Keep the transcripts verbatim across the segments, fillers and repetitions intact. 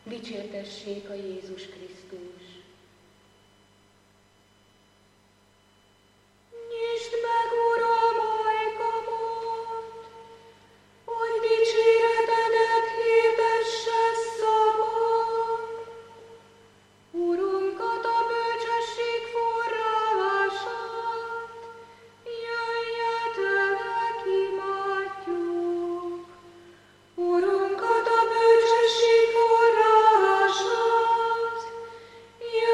dicsértessék a Jézus Krisztus. Nyisd meg, Uram, ajkamat, hogy dicséretedet hirdesse szavam. Urunkat, a bölcsesség forrását, jöjjetek, imádjuk. Urunkat, a bölcsesség forrását,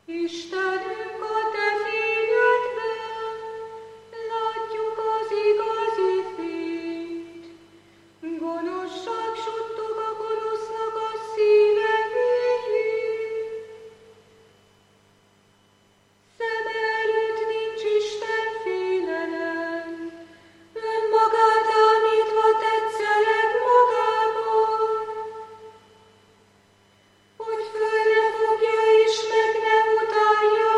Istenünk, a te fényedben látjuk az igazi fényt. Gonoszság suttog a gonosznak a szíve mélyén. Szeme előtt nincs Isten félelem, önmagát ámítva tetszeleg magában, hogy földre fogja és meg ne utálja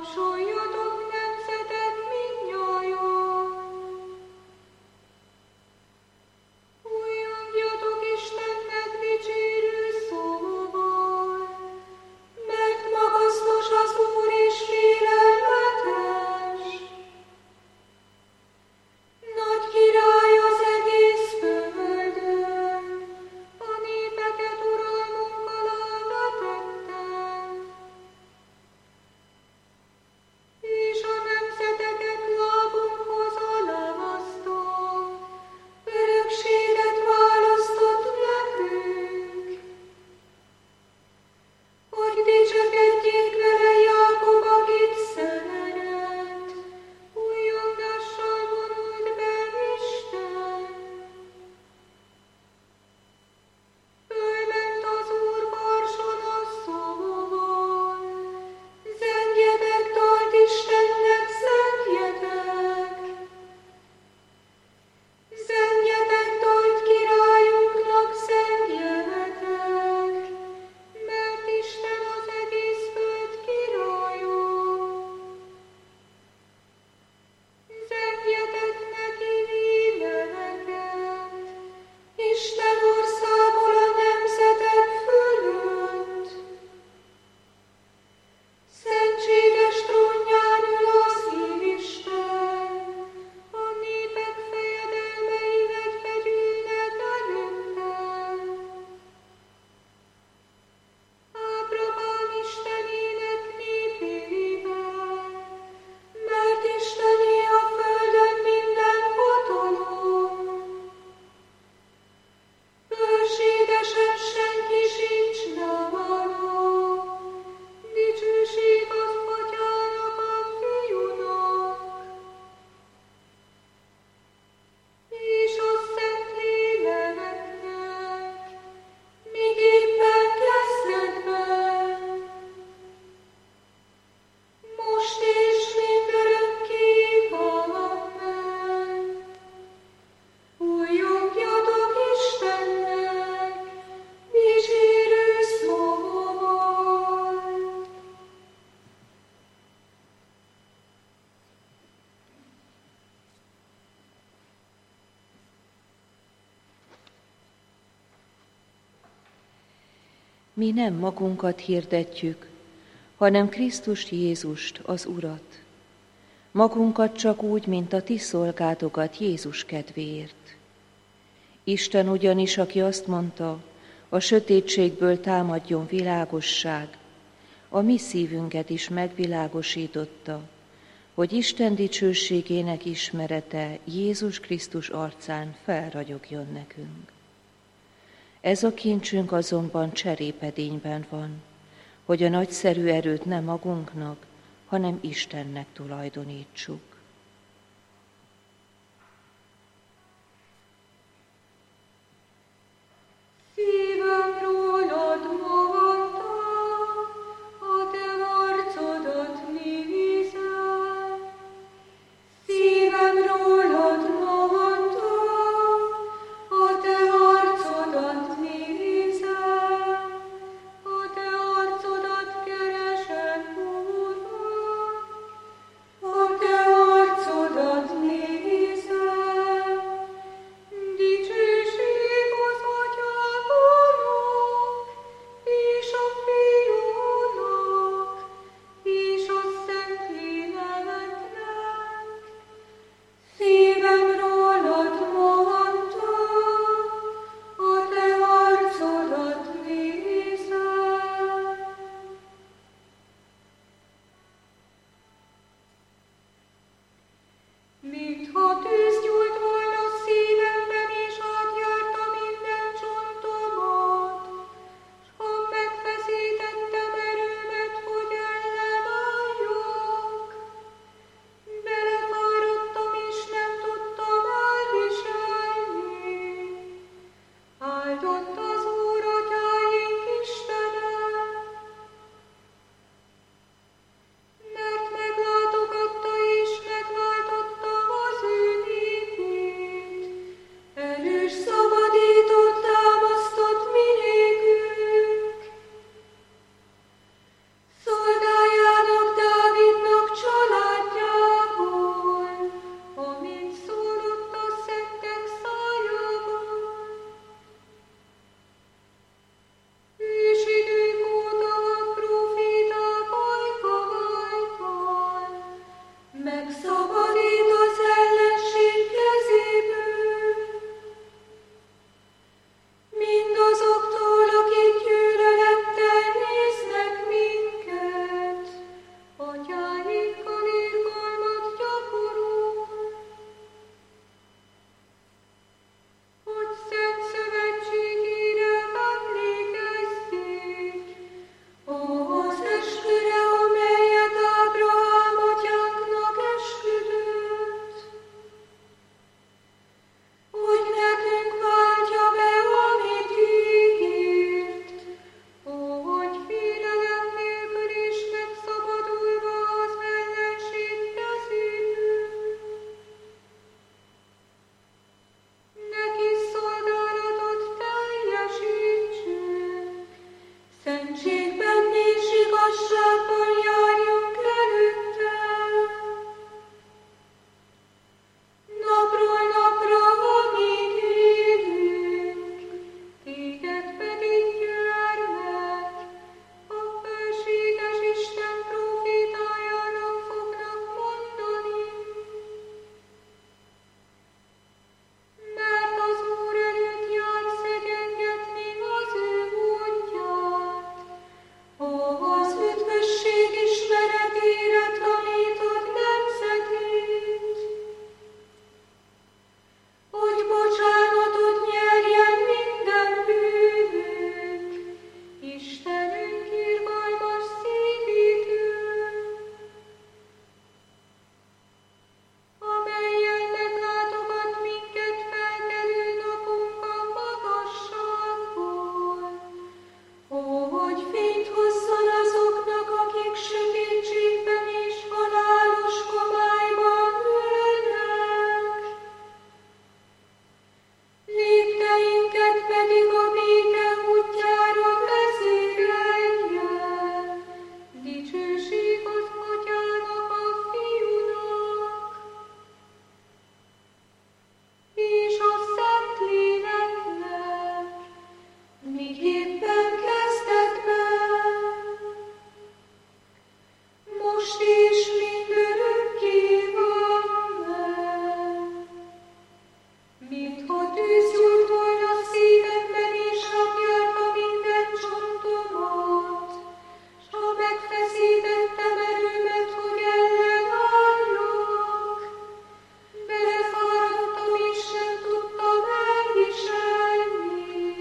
Tapsoljatok nemzetek mindnyájan! Újongjatok Istennek dicsérő szóval, mert magasztos az Úr és félelmetes. Nagy király az egész földön, a népeket uralmunk alá vetette. És a nemzeteket lábunkhoz alámasztó, örökséget választott nekünk, hogy dicsekedjék vele Jákob, akit szeret, újongással vonult be Isten. Fölment az Úr marson a szóval, zengjetek dalt Istennek, zengjetek! Zengjetek dalt királyunknak, zengjetek! Mert Isten az egész föld királya. Zengjetek neki hímeleket, Isten országol a nemzetek fölött. Szentséges trónján ül az Isten, a népek fejedelmeinek begyűlnek előtte. Ábrahám Istenének népében, mert Istené a földön minden hatalom. Bőségesen senki sincs nála, dicsőség az Atyának, a Fiúnak, és a Szentléleknek, miképpen kezdetben, most és mindörökké. Amen. Újongjatok Istennek dicsérő szóval! Mi nem magunkat hirdetjük, hanem Krisztus Jézust, az Urat. Magunkat csak úgy, mint a ti szolgátokat Jézus kedvéért. Isten ugyanis, aki azt mondta, a sötétségből támadjon világosság, a mi szívünket is megvilágosította, hogy Isten dicsőségének ismerete Jézus Krisztus arcán felragyogjon nekünk. Ez a kincsünk azonban cserépedényben van, hogy a nagyszerű erőt nem magunknak, hanem Istennek tulajdonítsuk. Szívem rólad mondta, a te arcodat nézem. Szívem rólad mondta, a te arcodat nézem. A te arcodat keresem, Uram, a te most és mindörökké. Amen. Mintha tűz gyújt volna szívemben, és napjárta minden csontomat, s ha megfeszítettem erőmet, hogy ellenállok, belefáradtam, és nem tudtam elviselni.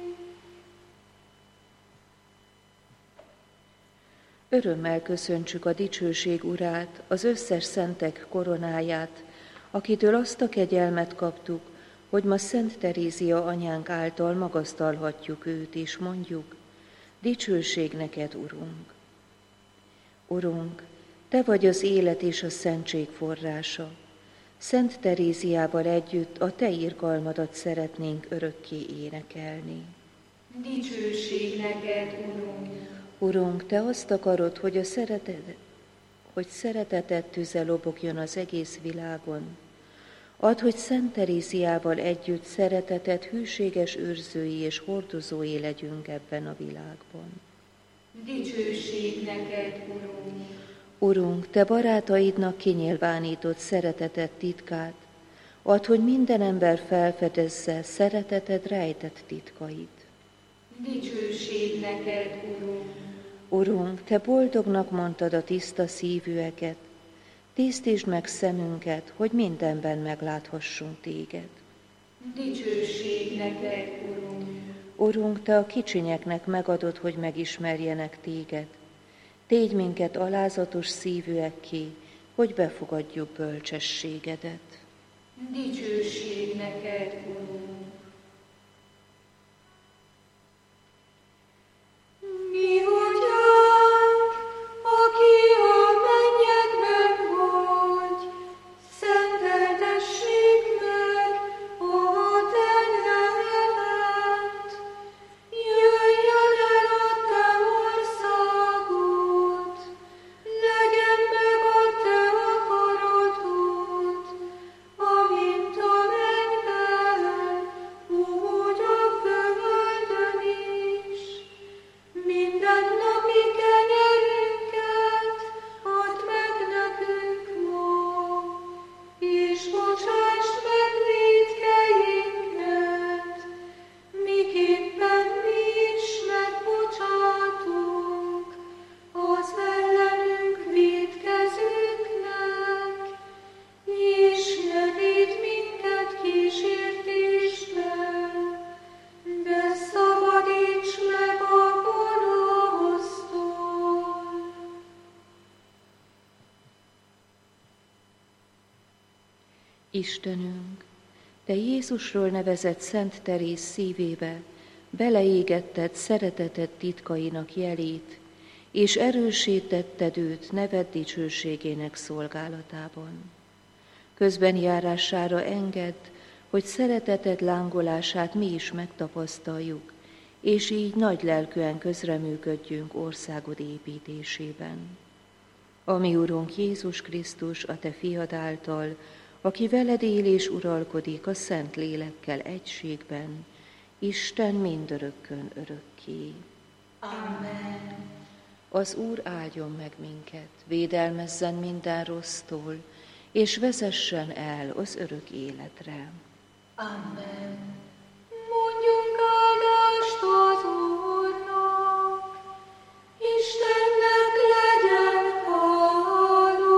Örömmel köszöntsük a dicsőség Urát, az összes szentek koronáját, akitől azt a kegyelmet kaptuk, hogy ma Szent Terézia anyánk által magasztalhatjuk őt, és mondjuk, dicsőség neked, Urunk! Urunk, te vagy az élet és a szentség forrása. Szent Teréziával együtt a te irgalmadat szeretnénk örökké énekelni. Dicsőség neked, Urunk! Urunk, te azt akarod, hogy a szereteted, hogy szereteted tüze lobogjon az egész világon. Add, hogy Szent Teréziával együtt szereteted hűséges őrzői és hordozói legyünk ebben a világban. Dicsőség neked, Urunk! Urunk, te barátaidnak kinyilvánított szereteted titkát, add, hogy minden ember felfedezze szereteted rejtett titkait. Dicsőség neked, Urunk! Urunk, te boldognak mondtad a tiszta szívűeket, tisztítsd meg szemünket, hogy mindenben megláthassunk téged. Dicsőség neked, Urunk! Urunk, te a kicsinyeknek megadod, hogy megismerjenek téged. Tégy minket alázatos szívűekké, hogy befogadjuk bölcsességedet. Dicsőség neked, Urunk! Mi atyánk, aki a mennyekben vagy, szenteltessék meg a te neved. Jöjjön el a te országod, legyen meg a te akaratod, amint a mennyben, úgy a földön is. Mindennapi kenyerünket add meg nekünk ma, és bocsásd meg vétkeinket, miképpen mi is megbocsátunk az ellenünk vétkezőknek, és ne védj minket kísértésbe, de szabadíts meg a gonosztól. Istenünk, te Jézusról nevezett Szent Teréz szívébe beleégetted szereteted titkainak jelét, és erősítetted őt neved dicsőségének szolgálatában. Közben járására engedd, hogy szereteted lángolását mi is megtapasztaljuk, és így nagy lelkűen közreműködjünk országod építésében. A mi Urunk Jézus Krisztus, a te fiad által, aki veled él és uralkodik a Szent Lélekkel egységben, Isten mindörökkön örökké. Amen. Az Úr áldjon meg minket, védelmezzen minden rossztól, és vezessen el az örök életre. Amen. Mondjunk áldást az Úrnak, Istennek legyen hála.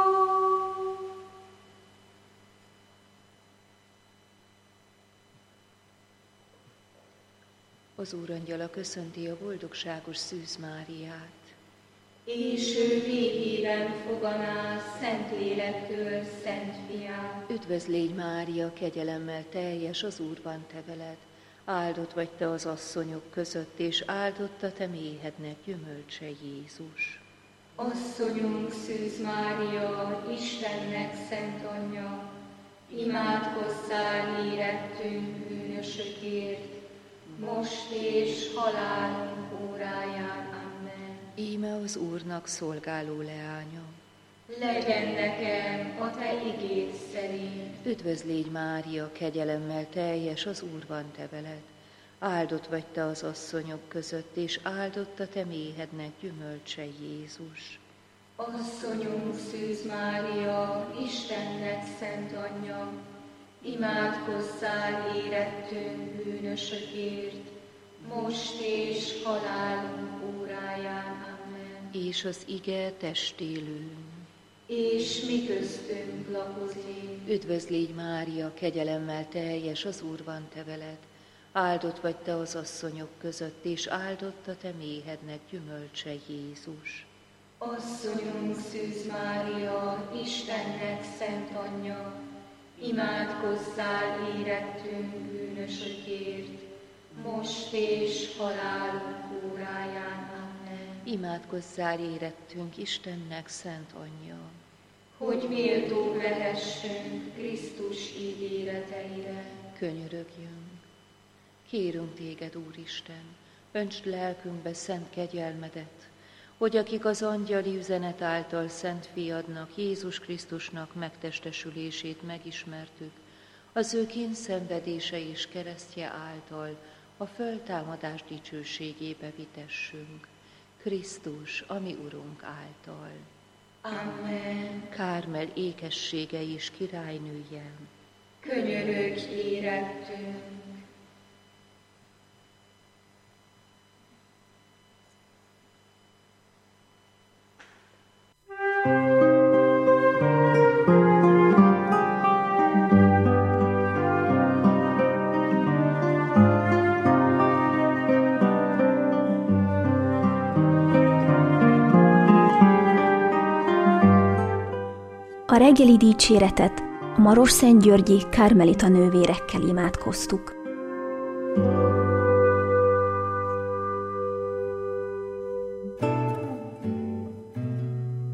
Az Úr angyala köszönti a boldogságos Szűz Máriát. És ő végében foganál Szentlélektől Szent Fiát. Üdvözl légy, Mária, kegyelemmel teljes, az Úr van te veled. Áldott vagy te az asszonyok között, és áldott a te méhednek gyümölcse Jézus. Asszonyunk Szűz Mária, Istennek szent anyja, imádkozzál érettünk bűnösökért, most és halálunk óráján. Amen. Íme az Úrnak szolgáló leánya. Legyen nekem a te igéd szerint. Üdvözl légy, Mária, kegyelemmel teljes, az Úr van te veled. Áldott vagy te az asszonyok között, és áldott a te méhednek gyümölcse Jézus. Asszonyunk Szűz Mária, Istennek szent anyja, imádkozzál érettünk bűnösökért, most és halálunk óráján. Amen. És az ige testélő. És mi köztünk lakozik. Üdvözlégy Mária, kegyelemmel teljes, az Úr van te veled. Áldott vagy te az asszonyok között, és áldott a te méhednek gyümölcse Jézus. Asszonyunk Szűz Mária, Istennek szent anyja, imádkozzál érettünk bűnösökért, most és halálunk óráján. Amen. Imádkozzál érettünk Istennek szent anyja, hogy méltók lehessünk Krisztus ígéreteire. Könyörögjünk. Kérünk téged, Úristen, öntsd lelkünkbe szent kegyelmedet, hogy akik az angyali üzenet által szent fiadnak, Jézus Krisztusnak megtestesülését megismertük, az ő kényszenvedése és keresztje által a föltámadás dicsőségébe vitessünk. Krisztus, a mi Urunk által. Amen. Kármel ékessége és királynője, könyörögj érettünk. A reggeli dicséretet a Marosszentgyörgyi Kármelita nővérekkel imádkoztuk.